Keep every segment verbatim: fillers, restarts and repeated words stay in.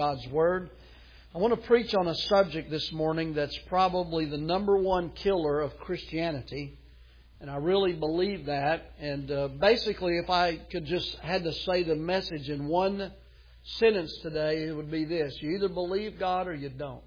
God's Word. I want to preach on a subject this morning that's probably the number one killer of Christianity. And I really believe that. And uh, basically, if I could just had to say the message in one sentence today, it would be this: you either believe God or you don't.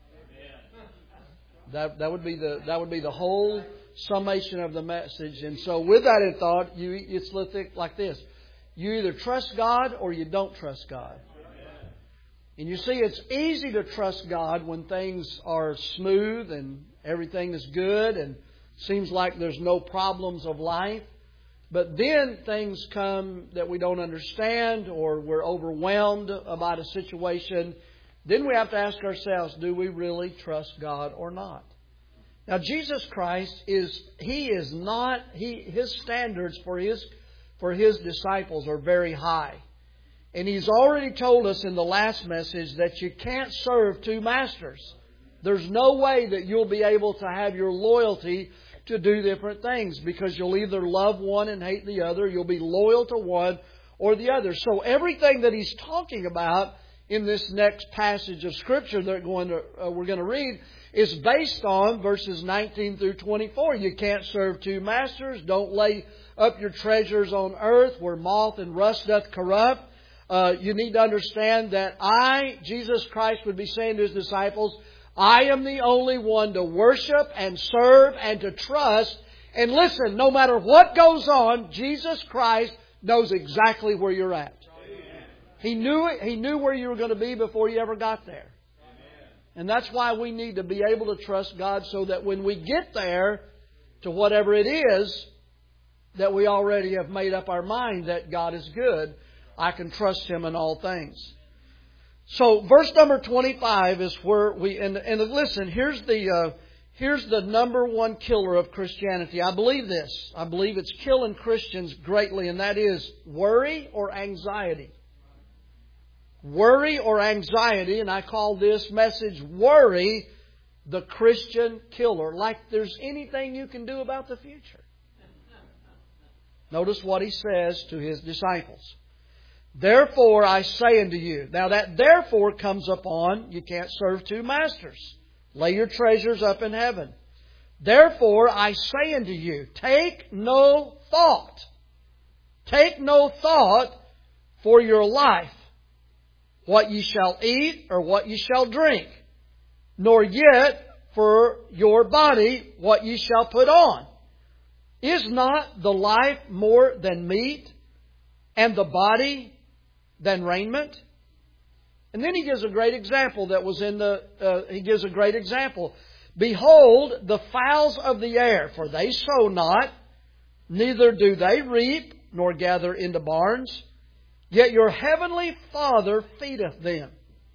That that would be the that would be the whole summation of the message. And so, with that in thought, you it's like this: you either trust God or you don't trust God. And you see, it's easy to trust God when things are smooth and everything is good and seems like there's no problems of life. But then things come that we don't understand, or we're overwhelmed about a situation. Then we have to ask ourselves, do we really trust God or not? Now, Jesus Christ is, He is not, He His standards for His, for His disciples are very high. And He's already told us in the last message that you can't serve two masters. There's no way that you'll be able to have your loyalty to do different things, because you'll either love one and hate the other. You'll be loyal to one or the other. So everything that He's talking about in this next passage of Scripture that we're going to, uh, we're going to read is based on verses nineteen through twenty-four. You can't serve two masters. Don't lay up your treasures on earth where moth and rust doth corrupt. Uh, you need to understand that I, Jesus Christ, would be saying to His disciples, I am the only one to worship and serve and to trust. And listen, no matter what goes on, Jesus Christ knows exactly where you're at. Amen. He knew it. He knew where you were going to be before you ever got there. Amen. And that's why we need to be able to trust God, so that when we get there to whatever it is, that we already have made up our mind that God is good. I can trust Him in all things. So, verse number twenty-five is where we, and, and listen, here's the, uh, here's the number one killer of Christianity. I believe this. I believe it's killing Christians greatly, and that is worry or anxiety. Worry or anxiety, and I call this message, Worry, the Christian Killer. Like there's anything you can do about the future. Notice what He says to His disciples. Therefore I say unto you. Now that therefore comes upon, you can't serve two masters. Lay your treasures up in heaven. Therefore I say unto you, take no thought. Take no thought for your life, what ye shall eat or what ye shall drink, nor yet for your body what ye shall put on. Is not the life more than meat, and the body than raiment? And then He gives a great example that was in the, uh, He gives a great example. Behold the fowls of the air, for they sow not, neither do they reap, nor gather into barns, yet your heavenly Father feedeth them.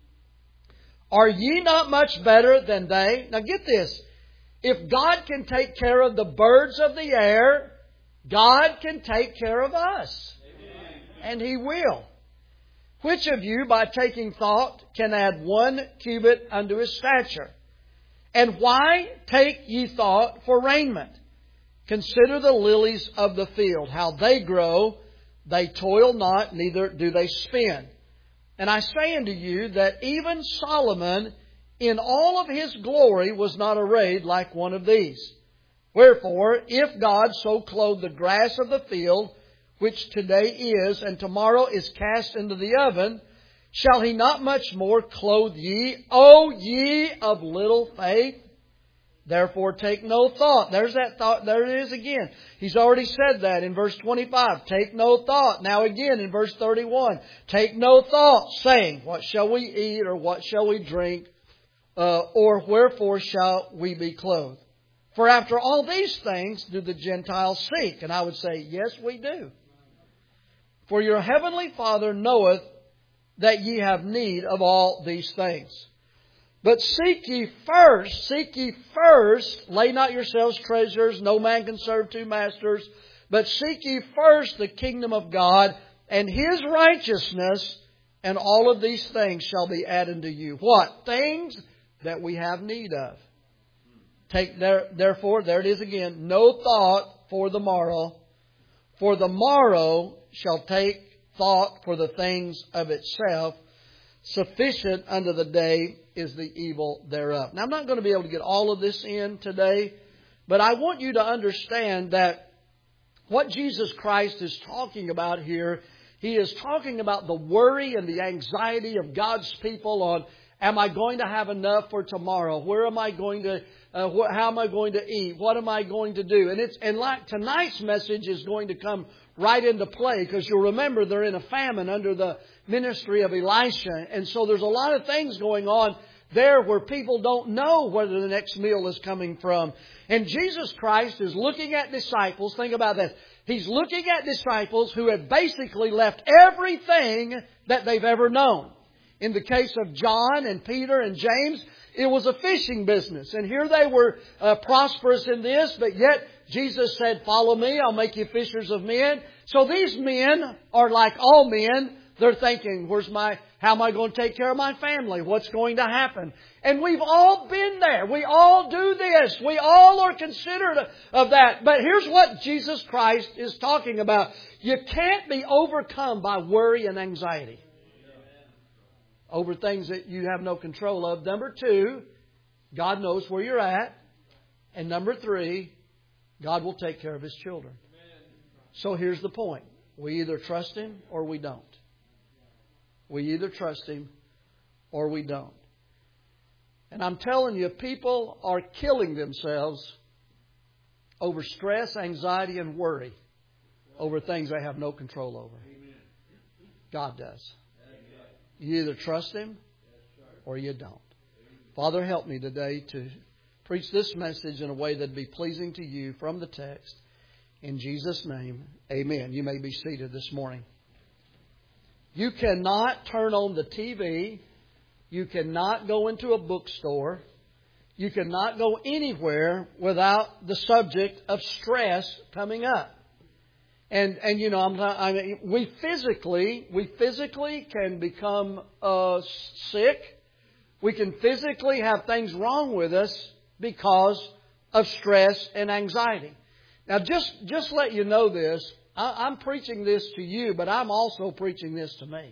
Are ye not much better than they? Now get this. If God can take care of the birds of the air, God can take care of us. Amen. And He will. Which of you, by taking thought, can add one cubit unto his stature? And why take ye thought for raiment? Consider the lilies of the field, how they grow. They toil not, neither do they spin. And I say unto you that even Solomon in all of his glory was not arrayed like one of these. Wherefore, if God so clothe the grass of the field, which today is, and tomorrow is cast into the oven, shall He not much more clothe ye, O ye of little faith? Therefore take no thought. There's that thought. There it is again. He's already said that in verse twenty-five. Take no thought. Now again in verse thirty-one. Take no thought, saying, what shall we eat, or what shall we drink, uh, or wherefore shall we be clothed? For after all these things do the Gentiles seek. And I would say, yes, we do. For your heavenly Father knoweth that ye have need of all these things. But seek ye first, seek ye first, lay not yourselves treasures, no man can serve two masters, but seek ye first the kingdom of God and His righteousness, and all of these things shall be added to you. What? Things that we have need of. Take there, therefore, there it is again, no thought for the morrow, for the morrow shall take thought for the things of itself. Sufficient unto the day is the evil thereof. Now, I'm not going to be able to get all of this in today, but I want you to understand that what Jesus Christ is talking about here, He is talking about the worry and the anxiety of God's people on, am I going to have enough for tomorrow? Where am I going to, uh, wh- how am I going to eat? What am I going to do? And it's, and like tonight's message is going to come right into play, because you'll remember they're in a famine under the ministry of Elisha. And so there's a lot of things going on there where people don't know whether the next meal is coming from. And Jesus Christ is looking at disciples. Think about that. He's looking at disciples who have basically left everything that they've ever known. In the case of John and Peter and James, it was a fishing business. And here they were uh, prosperous in this, but yet Jesus said, follow me, I'll make you fishers of men. So these men are like all men. They're thinking, where's my, how am I going to take care of my family? What's going to happen? And we've all been there. We all do this. We all are considerate of that. But here's what Jesus Christ is talking about. You can't be overcome by worry and anxiety over things that you have no control of. Number two, God knows where you're at. And number three, God will take care of His children. So here's the point. We either trust Him or we don't. We either trust Him or we don't. And I'm telling you, people are killing themselves over stress, anxiety, and worry over things they have no control over. God does. You either trust Him or you don't. Father, help me today to preach this message in a way that would be pleasing to You from the text. In Jesus' name, amen. You may be seated this morning. You cannot turn on the T V. You cannot go into a bookstore. You cannot go anywhere without the subject of stress coming up. And, and you know, I'm, I mean, we physically, we physically can become uh, sick. We can physically have things wrong with us because of stress and anxiety. Now, just, just let you know this. I, I'm preaching this to you, but I'm also preaching this to me.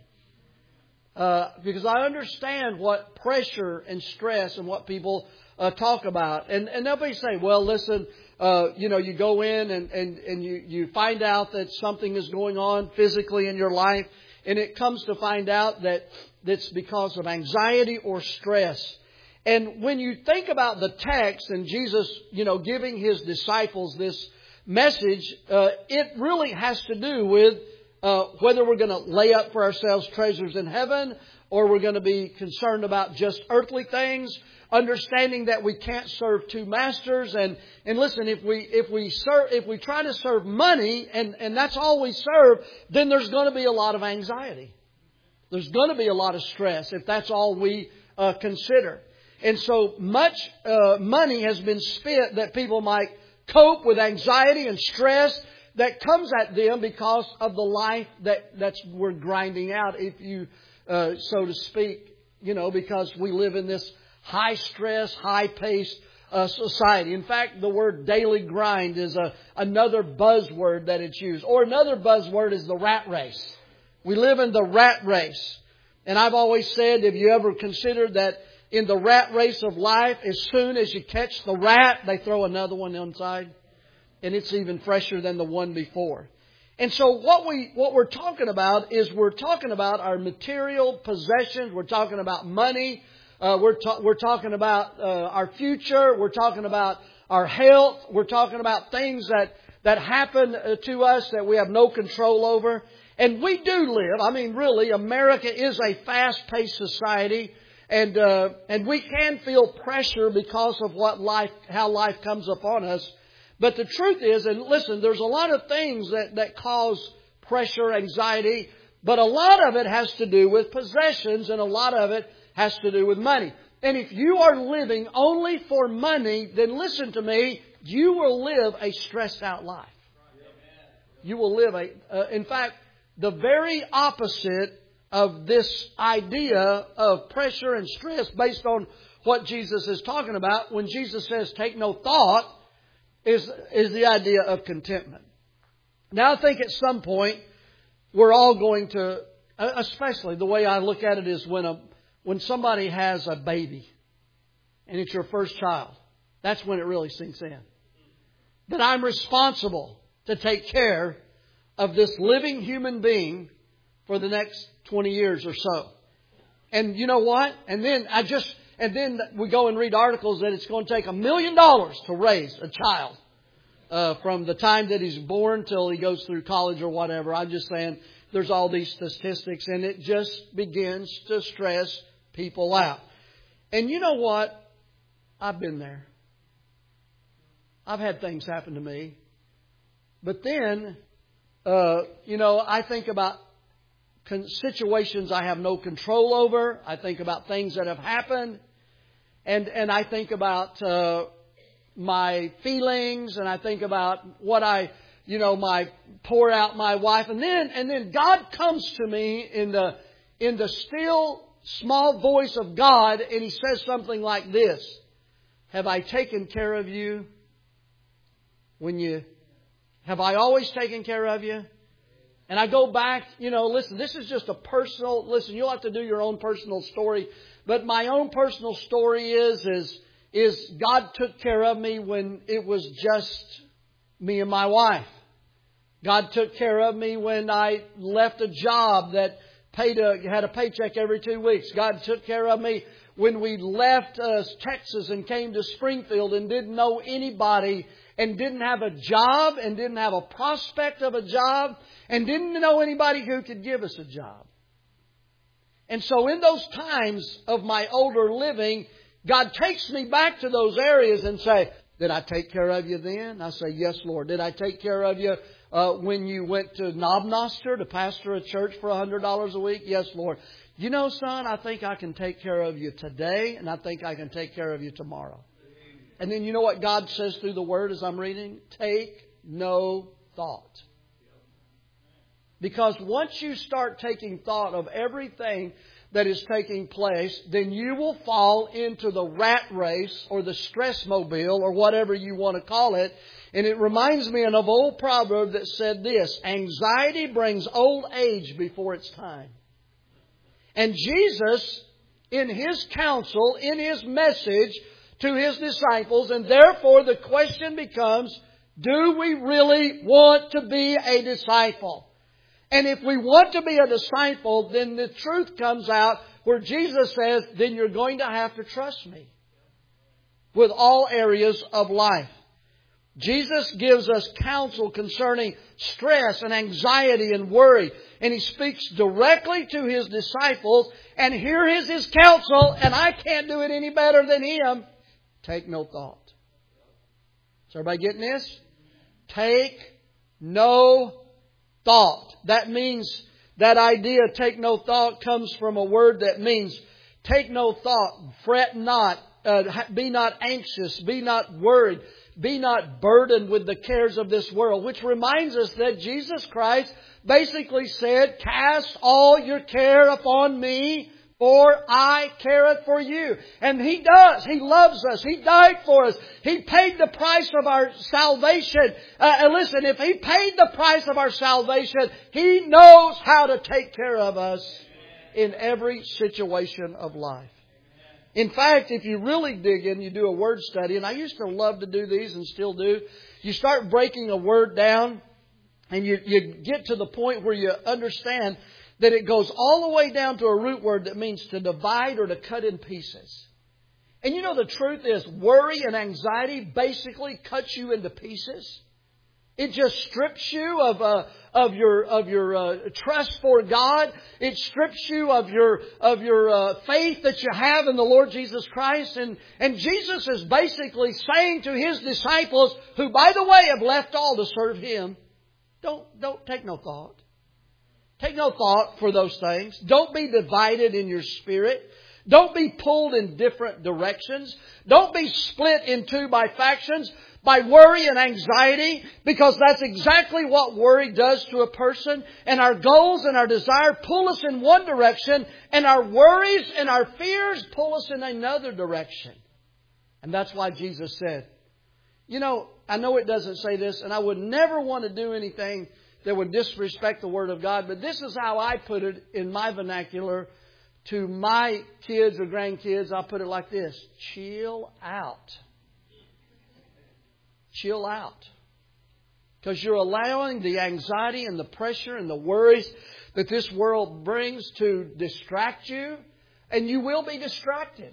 Uh, because I understand what pressure and stress and what people uh, talk about. And, and they'll be saying, well, listen, uh, you know, you go in and, and, and you, you find out that something is going on physically in your life. And it comes to find out that it's because of anxiety or stress. And when you think about the text and Jesus, you know, giving His disciples this message, uh, it really has to do with uh, whether we're going to lay up for ourselves treasures in heaven or we're going to be concerned about just earthly things, understanding that we can't serve two masters. And, and listen, if we, if we serve, if we try to serve money and, and that's all we serve, then there's going to be a lot of anxiety. There's going to be a lot of stress if that's all we uh, consider. And so much uh, money has been spent that people might cope with anxiety and stress that comes at them because of the life that that's we're grinding out, if you, uh, so to speak, you know, because we live in this high stress, high paced uh, society. In fact, the word daily grind is a, another buzzword that it's used. Or another buzzword is the rat race. We live in the rat race. And I've always said, have you ever considered that in the rat race of life, as soon as you catch the rat, they throw another one inside. And it's even fresher than the one before. And so what, we, what we're talking about is we're talking about our material possessions. We're talking about money. Uh, we're, ta- we're talking about uh, our future. We're talking about our health. We're talking about things that, that happen uh, to us that we have no control over. And we do live. I mean, really, America is a fast-paced society. And uh, and we can feel pressure because of what life, how life comes upon us. But the truth is, and listen, there's a lot of things that, that cause pressure, anxiety, but a lot of it has to do with possessions and a lot of it has to do with money. And if you are living only for money, then listen to me, you will live a stressed out life. You will live a, uh, in fact, the very opposite of this idea of pressure and stress based on what Jesus is talking about. When Jesus says take no thought, is, is the idea of contentment. Now I think at some point we're all going to Especially the way I look at it is when a when somebody has a baby and it's your first child. That's when it really sinks in. That I'm responsible to take care of this living human being for the next twenty years or so. And you know what? And then I just, and then we go and read articles that it's going to take a million dollars to raise a child. Uh, from the time that he's born till he goes through college or whatever. I'm just saying there's all these statistics and it just begins to stress people out. And you know what? I've been there. I've had things happen to me. But then, uh, you know, I think about situations I have no control over. I think about things that have happened. And, and I think about uh, my feelings, and I think about what I, you know, my pour out my wife. And then, and then God comes to me in the, in the still small voice of God, and He says something like this: have I taken care of you when you, have I always taken care of you? And I go back, you know, listen, this is just a personal, listen, you'll have to do your own personal story. But my own personal story is, is, is God took care of me when it was just me and my wife. God took care of me when I left a job that paid a, had a paycheck every two weeks. God took care of me when we left uh, Texas and came to Springfield and didn't know anybody and didn't have a job and didn't have a prospect of a job and didn't know anybody who could give us a job. And so in those times of my older living, God takes me back to those areas and say, did I take care of you then? I say, yes, Lord. Did I take care of you uh, when you went to Knobnoster to pastor a church for one hundred dollars a week? Yes, Lord. You know, son, I think I can take care of you today, and I think I can take care of you tomorrow. And then you know what God says through the Word as I'm reading? Take no thought. Because once you start taking thought of everything that is taking place, then you will fall into the rat race or the stress mobile or whatever you want to call it. And it reminds me of an old proverb that said this: anxiety brings old age before its time. And Jesus, in His counsel, in His message to His disciples, and therefore the question becomes, do we really want to be a disciple? And if we want to be a disciple, then the truth comes out where Jesus says, then you're going to have to trust me with all areas of life. Jesus gives us counsel concerning stress and anxiety and worry. And He speaks directly to His disciples. And here is His counsel, and I can't do it any better than Him. Take no thought. Is everybody getting this? Take no thought. That means, that idea, take no thought, comes from a word that means take no thought, fret not, uh, be not anxious, be not worried, be not burdened with the cares of this world. Which reminds us that Jesus Christ basically said, cast all your care upon me, for I careth for you. And He does. He loves us. He died for us. He paid the price of our salvation. Uh, and listen, if He paid the price of our salvation, He knows how to take care of us in every situation of life. In fact, if you really dig in, you do a word study, and I used to love to do these and still do. You start breaking a word down, and you, you get to the point where you understand that it goes all the way down to a root word that means to divide or to cut in pieces. And you know the truth is, worry and anxiety basically cuts you into pieces. It just strips you of uh, of your of your uh, trust for God. It strips you of your of your uh, faith that you have in the Lord Jesus Christ. And and Jesus is basically saying to His disciples, who by the way have left all to serve Him, don't don't take no thought. Take no thought for those things. Don't be divided in your spirit. Don't be pulled in different directions. Don't be split in two by factions, by worry and anxiety, because that's exactly what worry does to a person. And our goals and our desire pull us in one direction, and our worries and our fears pull us in another direction. And that's why Jesus said, you know, I know it doesn't say this, and I would never want to do anything that would disrespect the Word of God. But this is how I put it in my vernacular to my kids or grandkids. I put it like this: chill out. Chill out. Because you're allowing the anxiety and the pressure and the worries that this world brings to distract you. And you will be distracted.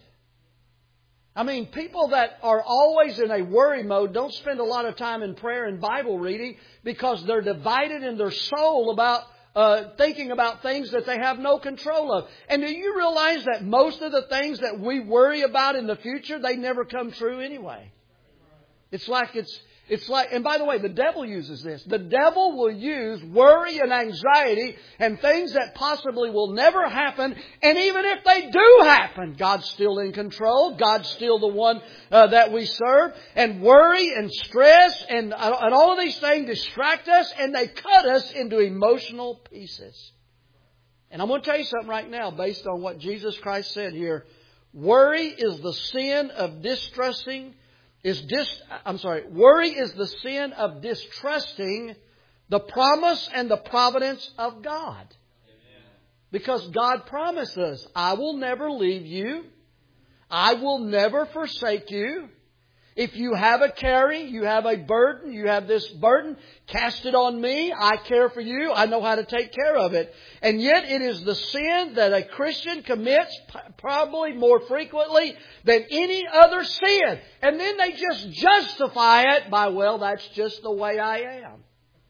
I mean, people that are always in a worry mode don't spend a lot of time in prayer and Bible reading because they're divided in their soul about uh, thinking about things that they have no control of. And do you realize that most of the things that we worry about in the future, they never come true anyway? It's like it's... It's like, and by the way, the devil uses this. The devil will use worry and anxiety and things that possibly will never happen. And even if they do happen, God's still in control. God's still the one uh, that we serve. And worry and stress and, uh, and all of these things distract us and they cut us into emotional pieces. And I'm going to tell you something right now based on what Jesus Christ said here. Worry is the sin of distrusting Is dis, I'm sorry, worry is the sin of distrusting the promise and the providence of God. Amen. Because God promises, I will never leave you. I will never forsake you. If you have a carry, you have a burden, you have this burden, cast it on me. I care for you. I know how to take care of it. And yet it is the sin that a Christian commits probably more frequently than any other sin. And then they just justify it by, well, that's just the way I am.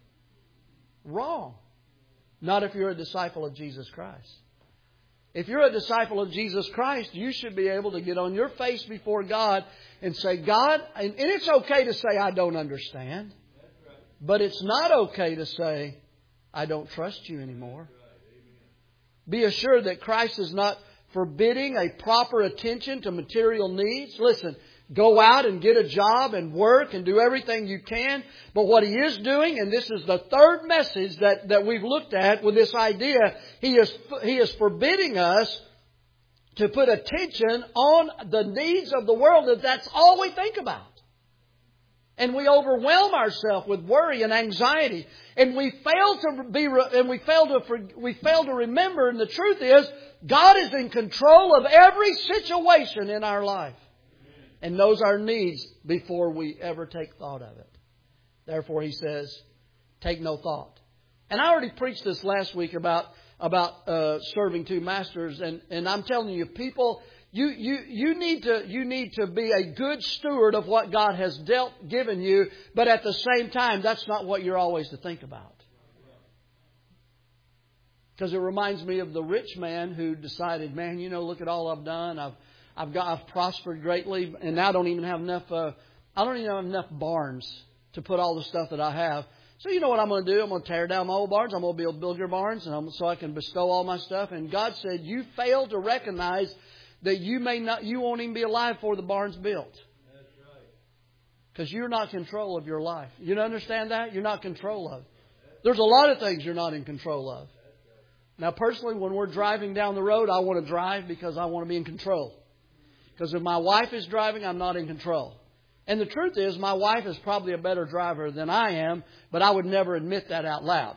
Wrong. Not if you're a disciple of Jesus Christ. If you're a disciple of Jesus Christ, you should be able to get on your face before God and say, God, and it's okay to say, I don't understand. But it's not okay to say, I don't trust you anymore. Be assured that Christ is not forbidding a proper attention to material needs. Listen, go out and get a job and work and do everything you can. But what He is doing, and this is the third message that, that we've looked at with this idea, He is, He is forbidding us to put attention on the needs of the world. That that's all we think about. And we overwhelm ourselves with worry and anxiety. And we fail to be, and we fail to, we fail to remember, and the truth is, God is in control of every situation in our life. And knows our needs before we ever take thought of it. Therefore, He says, take no thought. And I already preached this last week about about uh, serving two masters, and, and I'm telling you, people, you you you need to you need to be a good steward of what God has dealt given you, but at the same time, that's not what you're always to think about. Because it reminds me of the rich man who decided, man, you know, look at all I've done. I've I've got I've prospered greatly, and now I don't even have enough. Uh, I don't even have enough barns to put all the stuff that I have. So you know what I'm going to do? I'm going to tear down my old barns. I'm going to build bigger barns, and I'm, so I can bestow all my stuff. And God said, you fail to recognize that you may not, you won't even be alive before the barn's built. That's right. Because you're not in control of your life. You understand that? You're not in control of. There's a lot of things you're not in control of. Now, personally, when we're driving down the road, I want to drive because I want to be in control. Because if my wife is driving, I'm not in control. And the truth is, my wife is probably a better driver than I am, but I would never admit that out loud.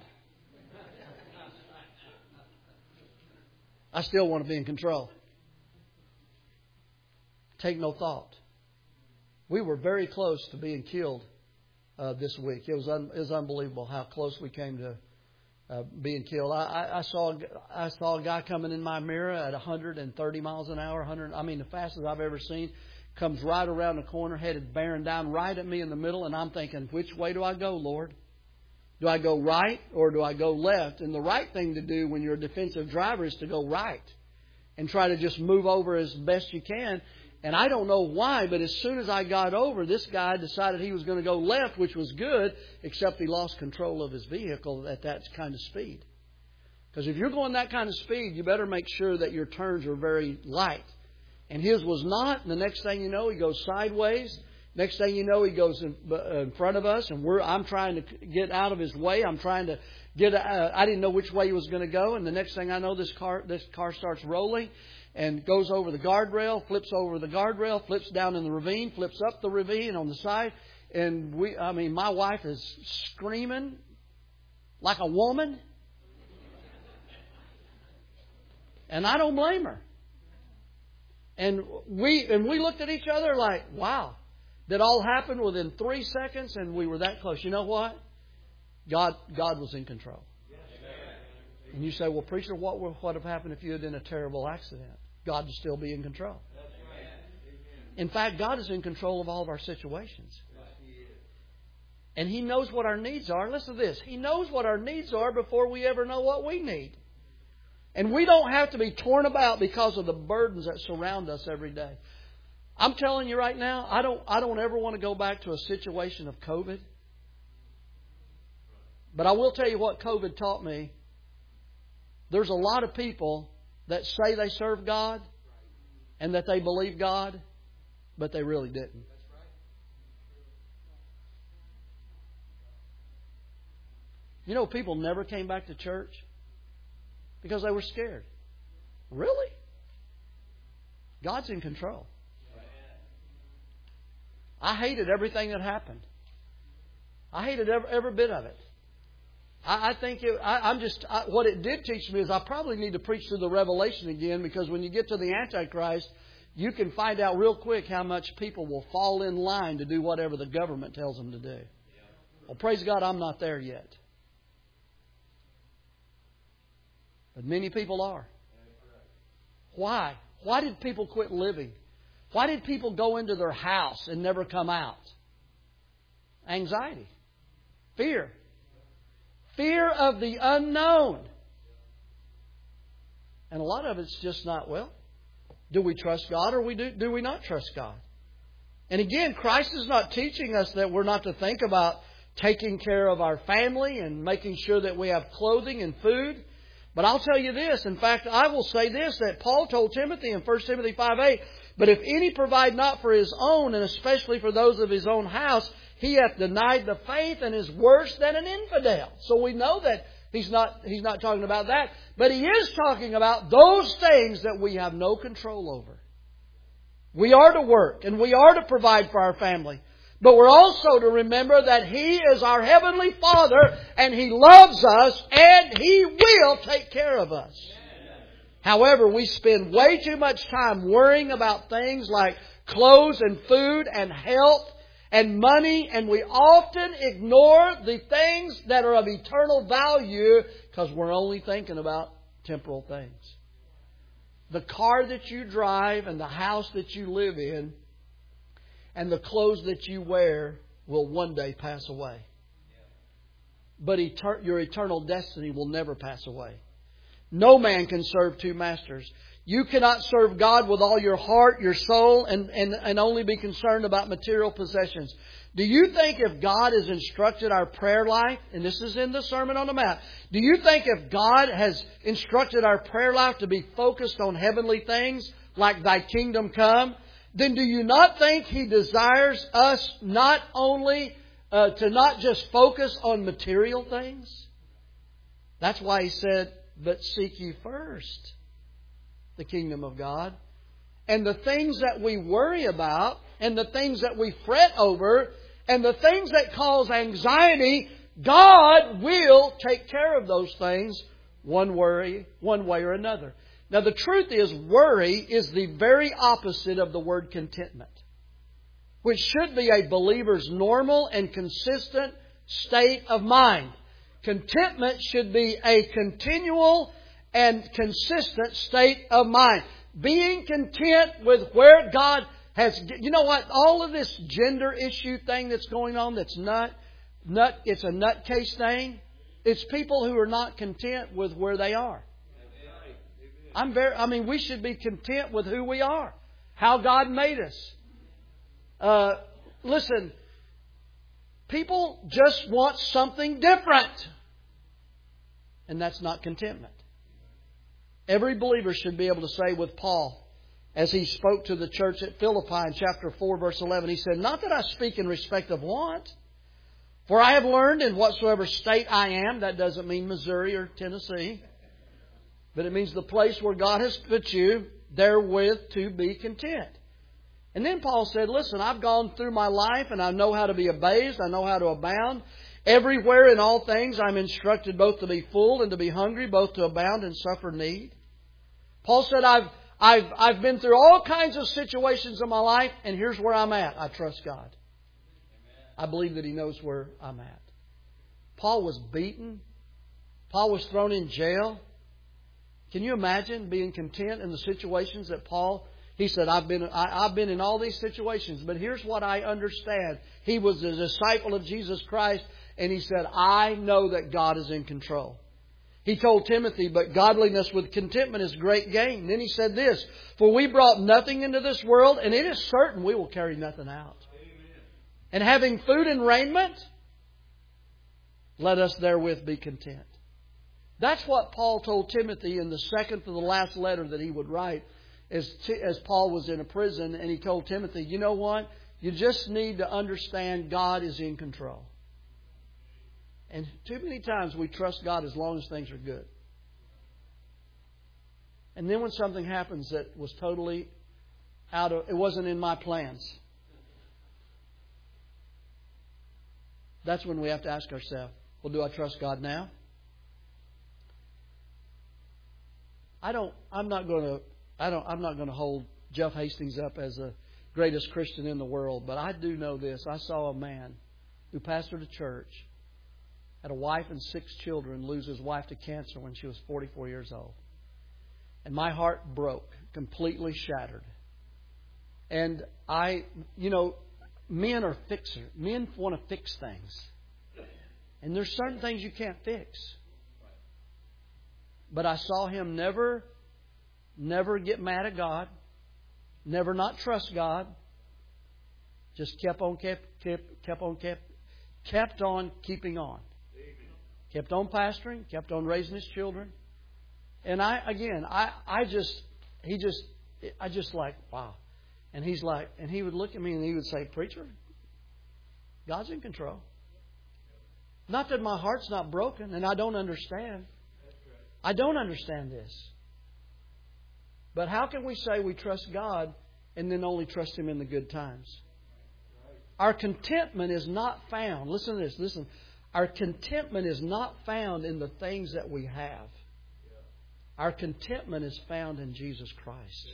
I still want to be in control. Take no thought. We were very close to being killed uh, this week. It was, un- it was unbelievable how close we came to uh, being killed. I, I, I saw I saw a guy coming in my mirror at one hundred thirty miles an hour. one hundred, I mean, the fastest I've ever seen. Comes right around the corner, headed bearing down right at me in the middle, and I'm thinking, which way do I go, Lord? Do I go right or do I go left? And the right thing to do when you're a defensive driver is to go right and try to just move over as best you can. And I don't know why, but as soon as I got over, this guy decided he was going to go left, which was good, except he lost control of his vehicle at that kind of speed. Because if you're going that kind of speed, you better make sure that your turns are very light. And his was not. And the next thing you know, he goes sideways. Next thing you know, he goes in, uh, in front of us. And we're I'm trying to get out of his way. I'm trying to get. Uh, I didn't know which way he was going to go. And the next thing I know, this car this car starts rolling and goes over the guardrail, flips over the guardrail, flips down in the ravine, flips up the ravine on the side. And we, I mean, my wife is screaming. like a woman. And I don't blame her. And we and we looked at each other like, wow, that all happened within three seconds and we were that close. You know what? God God was in control. And you say, well, preacher, what would what have happened if you had been in a terrible accident? God would still be in control. In fact, God is in control of all of our situations. And He knows what our needs are. Listen to this. He knows what our needs are before we ever know what we need. And we don't have to be torn about because of the burdens that surround us every day. I'm telling you right now, I don't I don't ever want to go back to a situation of COVID. But I will tell you what COVID taught me. There's a lot of people that say they serve God and that they believe God, but they really didn't. You know, people never came back to church because they were scared. Really? God's in control. I hated everything that happened. I hated every, every bit of it. I, I think it, I, I'm just I, what it did teach me is I probably need to preach through the Revelation again, because when you get to the Antichrist, you can find out real quick how much people will fall in line to do whatever the government tells them to do. Well, praise God, I'm not there yet. But many people are. Why? Why did people quit living? Why did people go into their house and never come out? Anxiety. Fear. Fear of the unknown. And a lot of it's just not, well, do we trust God or we do, do we not trust God? And again, Christ is not teaching us that we're not to think about taking care of our family and making sure that we have clothing and food. But I'll tell you this. In fact, I will say this, that Paul told Timothy in First Timothy five eight, but if any provide not for his own, and especially for those of his own house, he hath denied the faith and is worse than an infidel. So we know that he's not, he's not talking about that. But he is talking about those things that we have no control over. We are to work and we are to provide for our family. But we're also to remember that He is our Heavenly Father and He loves us and He will take care of us. However, we spend way too much time worrying about things like clothes and food and health and money, and we often ignore the things that are of eternal value because we're only thinking about temporal things. The car that you drive and the house that you live in and the clothes that you wear will one day pass away. But eter- your eternal destiny will never pass away. No man can serve two masters. You cannot serve God with all your heart, your soul, and, and, and only be concerned about material possessions. Do you think if God has instructed our prayer life, and this is in the Sermon on the Mount, do you think if God has instructed our prayer life to be focused on heavenly things, like Thy kingdom come, then do you not think He desires us not only uh, to not just focus on material things? That's why He said, but seek ye first the kingdom of God. And the things that we worry about, and the things that we fret over, and the things that cause anxiety, God will take care of those things one worry, one way or another. Now the truth is, worry is the very opposite of the word contentment, which should be a believer's normal and consistent state of mind. Contentment should be a continual and consistent state of mind. Being content with where God has... You know what? All of this gender issue thing that's going on that's nut, nut, it's a nutcase thing. It's people who are not content with where they are. I'm very, I mean, we should be content with who we are. How God made us. Uh, listen, people just want something different. And that's not contentment. Every believer should be able to say with Paul, as he spoke to the church at Philippi in chapter four, verse eleven, he said, not that I speak in respect of want, for I have learned in whatsoever state I am, that doesn't mean Missouri or Tennessee, but it means the place where God has put you, therewith to be content. And then Paul said, listen, I've gone through my life and I know how to be abased, I know how to abound. Everywhere in all things I'm instructed both to be full and to be hungry, both to abound and suffer need. Paul said, I've, I've, I've been through all kinds of situations in my life, and here's where I'm at. I trust God. I believe that He knows where I'm at. Paul was beaten. Paul was thrown in jail. Can you imagine being content in the situations that Paul... He said, I've been, I, I've been in all these situations, but here's what I understand. He was a disciple of Jesus Christ, and he said, I know that God is in control. He told Timothy, but godliness with contentment is great gain. Then he said this, for we brought nothing into this world, and it is certain we will carry nothing out. Amen. And having food and raiment, let us therewith be content. That's what Paul told Timothy in the second to the last letter that he would write. As, as Paul was in a prison, and he told Timothy, you know what? You just need to understand God is in control. And too many times we trust God as long as things are good. And then when something happens that was totally out of, it wasn't in my plans, that's when we have to ask ourselves, well, do I trust God now? I don't, I'm not going to I don't, I'm not going to hold Jeff Hastings up as the greatest Christian in the world, but I do know this. I saw a man who pastored a church, had a wife and six children, lose his wife to cancer when she was forty-four years old. And my heart broke, completely shattered. And I, you know, men are fixers. Men want to fix things. And there's certain things you can't fix. But I saw him never... Never get mad at God. Never not trust God. Just kept on, kept, kept, kept on, kept, kept on keeping on. Amen. Kept on pastoring. Kept on raising his children. And I, again, I, I just, he just, I just like, wow. And he's like, and he would look at me and he would say, preacher, God's in control. Not that my heart's not broken and I don't understand. I don't understand this. But how can we say we trust God and then only trust Him in the good times? Our contentment is not found. Listen to this. Listen. Our contentment is not found in the things that we have. Our contentment is found in Jesus Christ.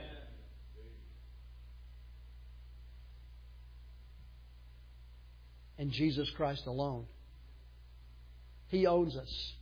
And Jesus Christ alone. He owns us.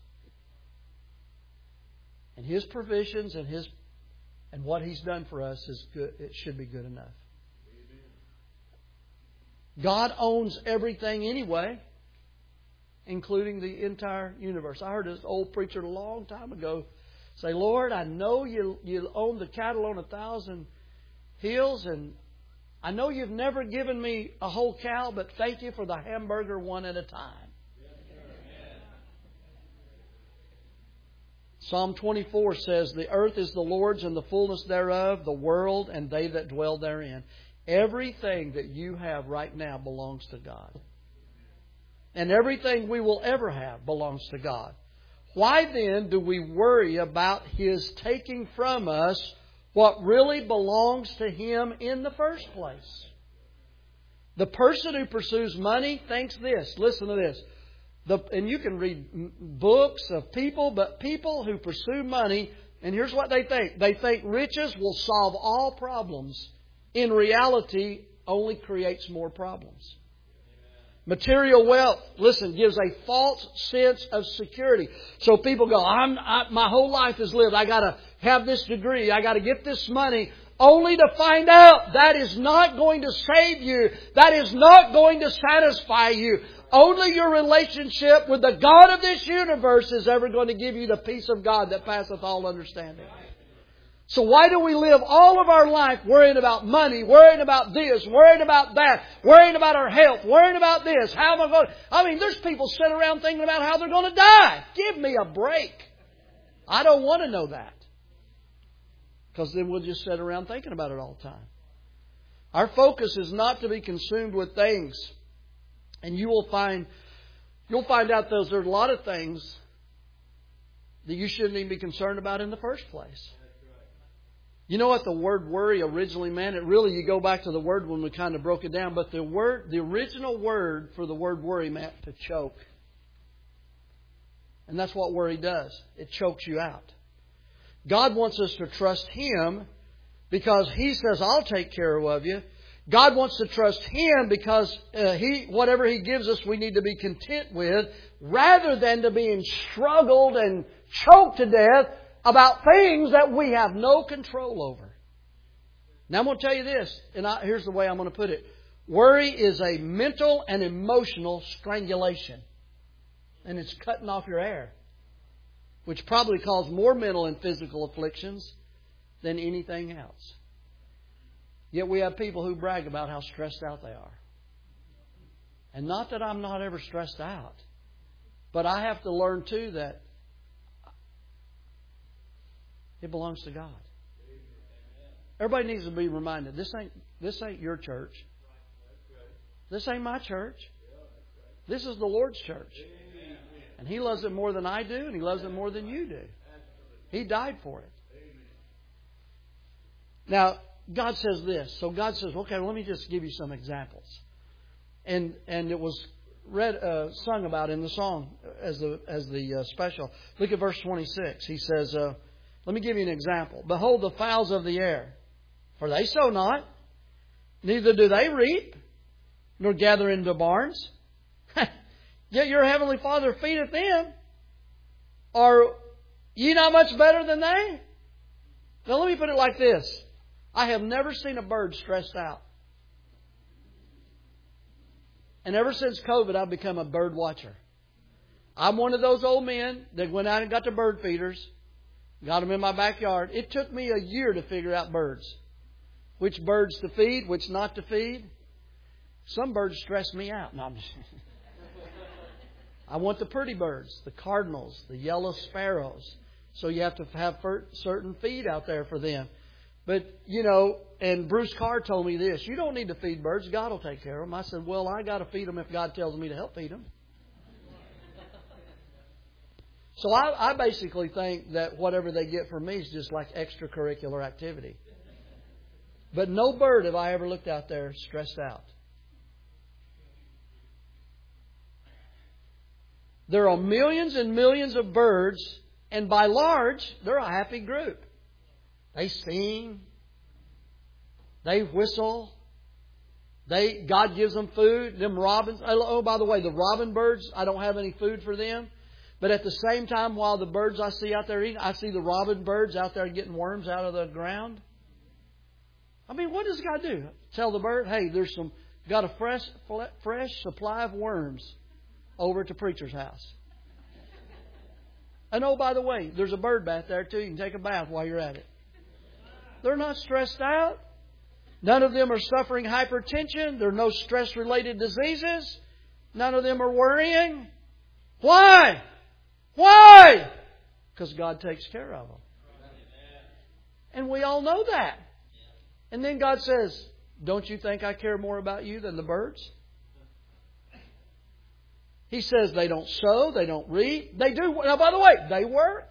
And His provisions and His And what He's done for us is good. It should be good enough. Amen. God owns everything anyway, including the entire universe. I heard this old preacher a long time ago say, Lord, I know you, you own the cattle on a thousand hills, and I know you've never given me a whole cow, but thank you for the hamburger one at a time. Psalm twenty-four says, the earth is the Lord's and the fullness thereof, the world and they that dwell therein. Everything that you have right now belongs to God. And everything we will ever have belongs to God. Why then do we worry about His taking from us what really belongs to Him in the first place? The person who pursues money thinks this. Listen to this. The, and you can read books of people, but people who pursue money, and here's what they think. They think riches will solve all problems. In reality, only creates more problems. Material wealth, listen, gives a false sense of security. So people go, I'm, I, my whole life is lived. I got to have this degree. I got to get this money. Only to find out that is not going to save you. That is not going to satisfy you. Only your relationship with the God of this universe is ever going to give you the peace of God that passeth all understanding. So why do we live all of our life worrying about money, worrying about this, worrying about that, worrying about our health, worrying about this? How am I going to... I mean, there's people sitting around thinking about how they're going to die. Give me a break. I don't want to know that. Because then we'll just sit around thinking about it all the time. Our focus is not to be consumed with things. And you will find, you'll find out those there's a lot of things that you shouldn't even be concerned about in the first place. You know what the word worry originally meant? It really, you go back to the word when we kind of broke it down, but the word, the original word for the word worry meant to choke. And that's what worry does. It chokes you out. God wants us to trust Him because He says, I'll take care of you. God wants to trust Him because uh, He, whatever He gives us, we need to be content with, rather than to being struggled and choked to death about things that we have no control over. Now I'm going to tell you this, and I, here's the way I'm going to put it. Worry is a mental and emotional strangulation. And it's cutting off your air, which probably causes more mental and physical afflictions than anything else. Yet we have people who brag about how stressed out they are. And not that I'm not ever stressed out, but I have to learn too that it belongs to God. Everybody needs to be reminded, this ain't this ain't your church. This ain't my church. This is the Lord's church. And He loves it more than I do, and He loves it more than you do. He died for it. Now, God says this. So God says, okay, well, let me just give you some examples. And and it was read, uh, sung about in the song as the as the uh, special. Look at verse twenty-six. He says, uh, let me give you an example. Behold the fowls of the air, for they sow not, neither do they reap, nor gather into barns. Yet your heavenly Father feedeth them. Are ye not much better than they? Now let me put it like this. I have never seen a bird stressed out. And ever since COVID, I've become a bird watcher. I'm one of those old men that went out and got the bird feeders, got them in my backyard. It took me a year to figure out birds. Which birds to feed, which not to feed. Some birds stress me out. No, I'm just... I want the pretty birds, the cardinals, the yellow sparrows. So you have to have certain feed out there for them. But, you know, and Bruce Carr told me this, you don't need to feed birds, God will take care of them. I said, well, I got to feed them if God tells me to help feed them. So I, I basically think that whatever they get from me is just like extracurricular activity. But no bird have I ever looked out there stressed out. There are millions and millions of birds, and by large, they're a happy group. They sing. They whistle. They God gives them food. Them robins. Oh, by the way, the robin birds, I don't have any food for them. But at the same time, while the birds I see out there eating, I see the robin birds out there getting worms out of the ground. I mean, what does God do? Tell the bird, hey, there's some got a fresh fresh supply of worms over at the preacher's house. And oh, by the way, there's a bird bath there too. You can take a bath while you're at it. They're not stressed out. None of them are suffering hypertension. There are no stress-related diseases. None of them are worrying. Why? Why? Because God takes care of them. And we all know that. And then God says, don't you think I care more about you than the birds? He says they don't sow, they don't reap. They do. Now, by the way, they work.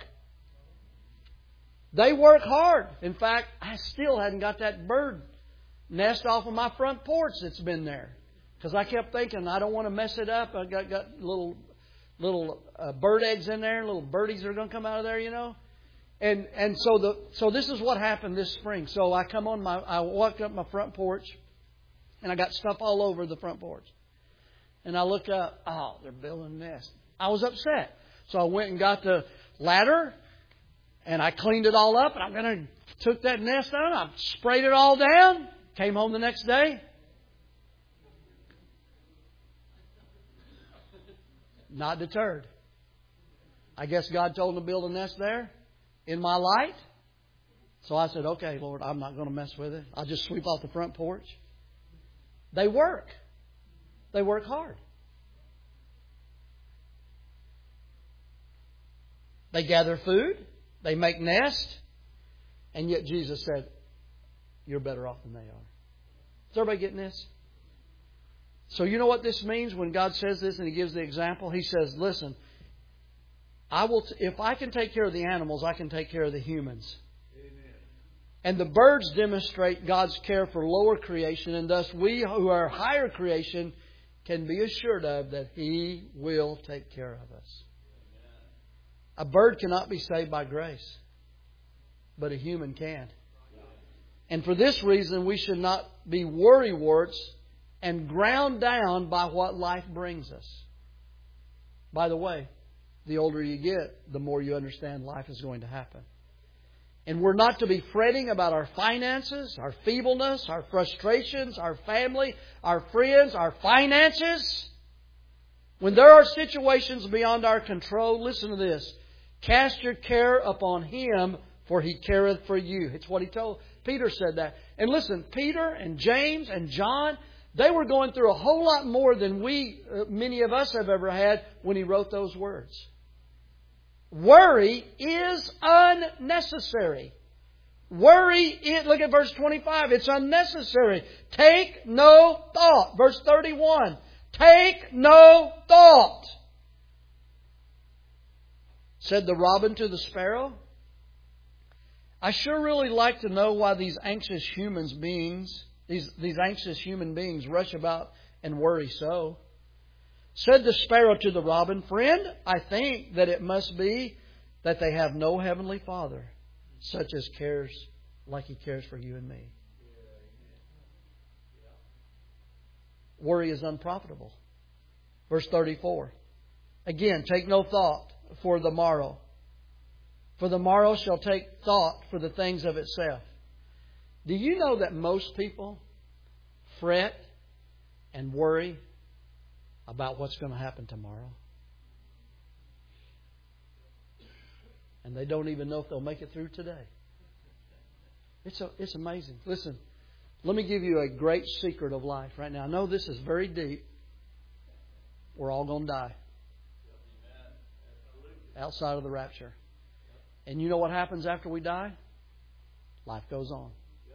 They work hard. In fact, I still hadn't got that bird nest off of my front porch that's been there. Because I kept thinking, I don't want to mess it up. I got, got little little uh, bird eggs in there, little birdies are going to come out of there, you know. And and so the so this is what happened this spring. So I come on my I walked up my front porch, and I got stuff all over the front porch. And I look up, oh, they're building a nest. I was upset. So I went and got the ladder, and I cleaned it all up, and I'm going to took that nest out, I sprayed it all down, came home the next day. Not deterred. I guess God told him to build a nest there in my light. So I said, okay, Lord, I'm not going to mess with it. I'll just sweep off the front porch. They work. They work hard. They gather food. They make nests. And yet Jesus said, you're better off than they are. Is everybody getting this? So you know what this means when God says this and He gives the example? He says, listen, I will. T- if I can take care of the animals, I can take care of the humans. Amen. And the birds demonstrate God's care for lower creation, and thus we who are higher creation can be assured of that He will take care of us. A bird cannot be saved by grace, but a human can. And for this reason, we should not be worrywarts and ground down by what life brings us. By the way, the older you get, the more you understand life is going to happen. And we're not to be fretting about our finances, our feebleness, our frustrations, our family, our friends, our finances. When there are situations beyond our control, listen to this. Cast your care upon Him, for He careth for you. It's what He told. Peter said that. And listen, Peter and James and John, they were going through a whole lot more than we, uh, many of us have ever had when he wrote those words. Worry is unnecessary. Worry, is, look at verse twenty-five. It's unnecessary. Take no thought. Verse thirty-one. Take no thought. Said the robin to the sparrow. I sure really like to know why these anxious humans beings, these, these anxious human beings rush about and worry so. Said the sparrow to the robin, friend, I think that it must be that they have no heavenly Father, such as cares like He cares for you and me. Worry is unprofitable. Verse thirty-four. Again, take no thought for the morrow. For the morrow shall take thought for the things of itself. Do you know that most people fret and worry about what's going to happen tomorrow? And they don't even know if they'll make it through today. It's a, it's amazing. Listen, let me give you a great secret of life right now. I know this is very deep. We're all going to die. Outside of the rapture. And you know what happens after we die? Life goes on.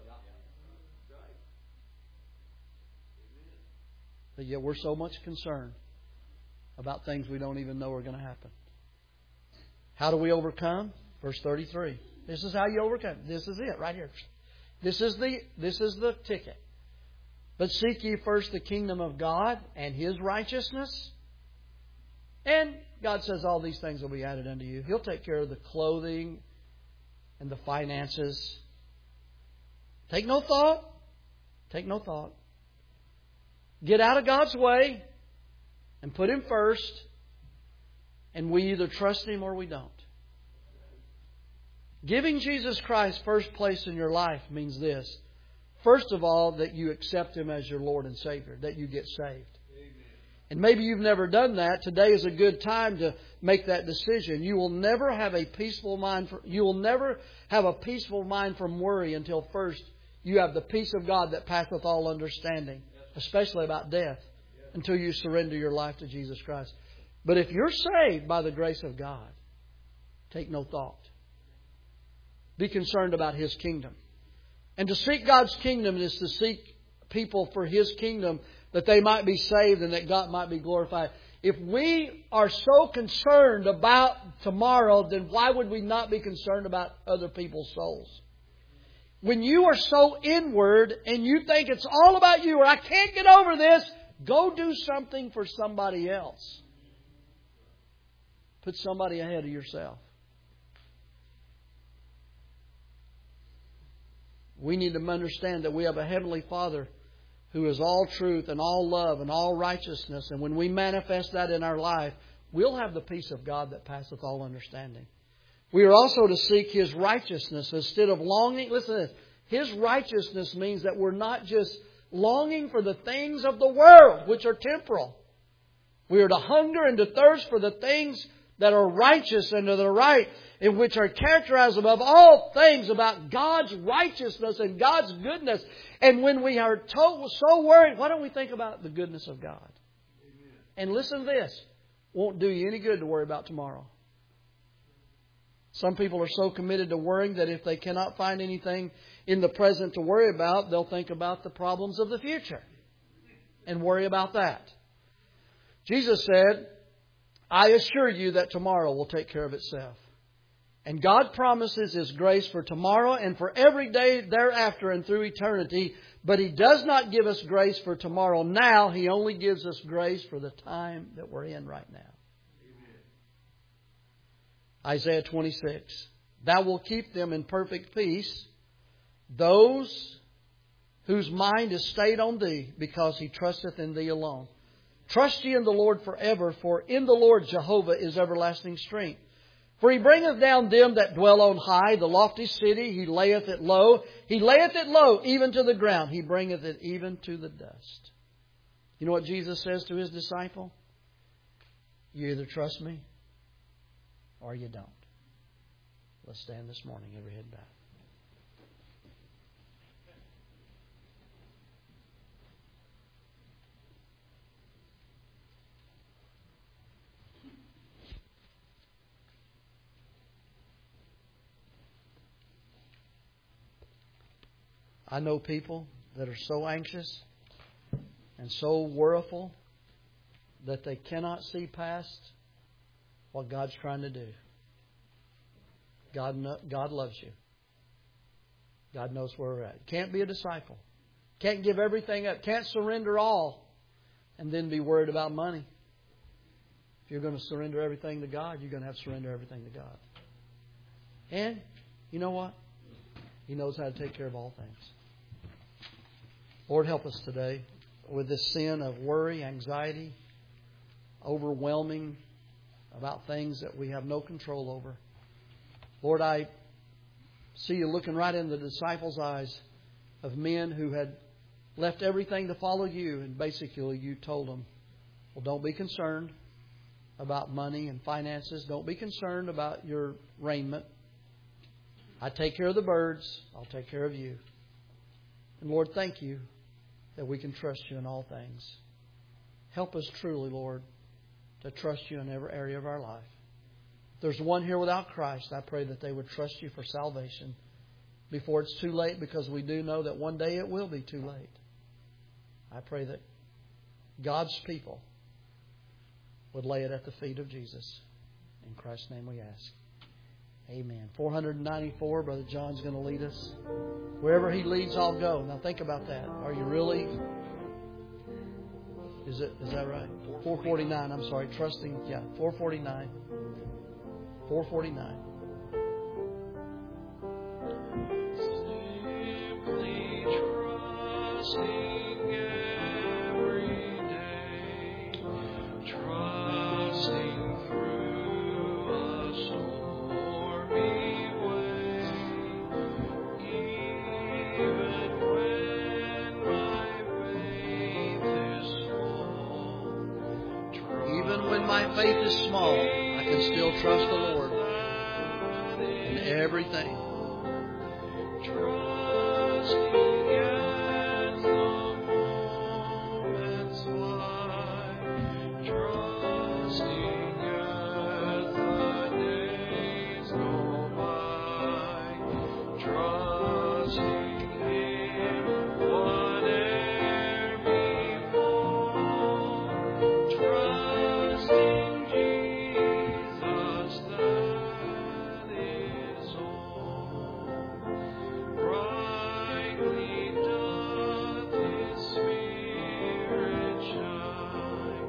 But yet we're so much concerned about things we don't even know are going to happen. How do we overcome? Verse thirty-three. This is how you overcome. This is it right here. This is the this is the ticket. But seek ye first the kingdom of God and His righteousness. And God says all these things will be added unto you. He'll take care of the clothing and the finances. Take no thought. Take no thought. Get out of God's way and put Him first. And we either trust Him or we don't. Giving Jesus Christ first place in your life means this. First of all, that you accept Him as your Lord and Savior. That you get saved. And maybe you've never done that. Today is a good time to make that decision. You will never have a peaceful mind. For, you will never have a peaceful mind from worry until first you have the peace of God that passeth all understanding, especially about death, until you surrender your life to Jesus Christ. But if you're saved by the grace of God, take no thought. Be concerned about His kingdom. And to seek God's kingdom is to seek people for His kingdom, that they might be saved and that God might be glorified. If we are so concerned about tomorrow, then why would we not be concerned about other people's souls? When you are so inward and you think it's all about you, or I can't get over this, go do something for somebody else. Put somebody ahead of yourself. We need to understand that we have a Heavenly Father who is all truth and all love and all righteousness. And when we manifest that in our life, we'll have the peace of God that passeth all understanding. We are also to seek His righteousness instead of longing. Listen to this. His righteousness means that we're not just longing for the things of the world, which are temporal. We are to hunger and to thirst for the things that are righteous and to the right, in which are characterized above all things about God's righteousness and God's goodness. And when we are told, so worried, why don't we think about the goodness of God? Amen. And listen to this. Won't do you any good to worry about tomorrow. Some people are so committed to worrying that if they cannot find anything in the present to worry about, they'll think about the problems of the future and worry about that. Jesus said, I assure you that tomorrow will take care of itself. And God promises His grace for tomorrow and for every day thereafter and through eternity. But He does not give us grace for tomorrow now. He only gives us grace for the time that we're in right now. Amen. Isaiah twenty-six. Thou wilt keep them in perfect peace, those whose mind is stayed on Thee, because he trusteth in Thee alone. Trust ye in the Lord forever, for in the Lord Jehovah is everlasting strength. For He bringeth down them that dwell on high, the lofty city, He layeth it low. He layeth it low, even to the ground. He bringeth it even to the dust. You know what Jesus says to His disciple? You either trust me or you don't. Let's stand this morning, every head bowed. I know people that are so anxious and so worryful that they cannot see past what God's trying to do. God, God loves you. God knows where we're at. Can't be a disciple. Can't give everything up. Can't surrender all and then be worried about money. If you're going to surrender everything to God, you're going to have to surrender everything to God. And you know what? He knows how to take care of all things. Lord, help us today with this sin of worry, anxiety, overwhelming about things that we have no control over. Lord, I see You looking right in the disciples' eyes of men who had left everything to follow You, and basically You told them, well, don't be concerned about money and finances. Don't be concerned about your raiment. I take care of the birds. I'll take care of you. And Lord, thank You that we can trust You in all things. Help us truly, Lord, to trust You in every area of our life. If there's one here without Christ, I pray that they would trust You for salvation before it's too late, because we do know that one day it will be too late. I pray that God's people would lay it at the feet of Jesus. In Christ's name we ask. Amen. four ninety-four, Brother John's going to lead us. Wherever he leads, I'll go. Now think about that. Are you really? Is it? Is that right? four forty-nine. I'm sorry. Trusting. Yeah. four forty-nine. four forty-nine. Simply trusting every day. Trusting through a stormy way. Even when my faith is small. Even when my faith is small, I can still trust the Lord in everything. Trusting as the moments fly, trusting as the days go by, trusting Him whate'er befall, trusting Jesus, that is all. Brightly doth His Spirit shine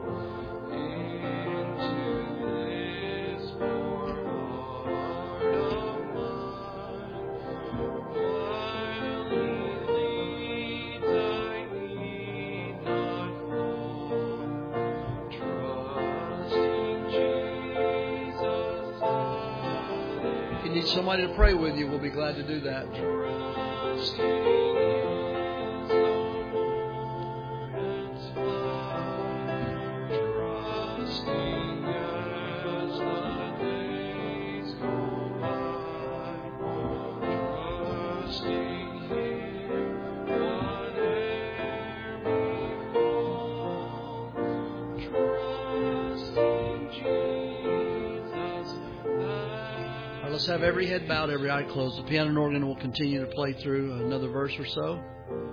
into this poor heart of mine. While He leads, I need not fall. Trusting Jesus, that is. If you need somebody to pray with you, we'll be glad to do that. Trusting as the moments fly, trusting as the days go by, trusting Him whate'er befall, trusting Jesus. All right, let's have every head bowed, every eye closed. The piano and organ will continue to play through another verse or so.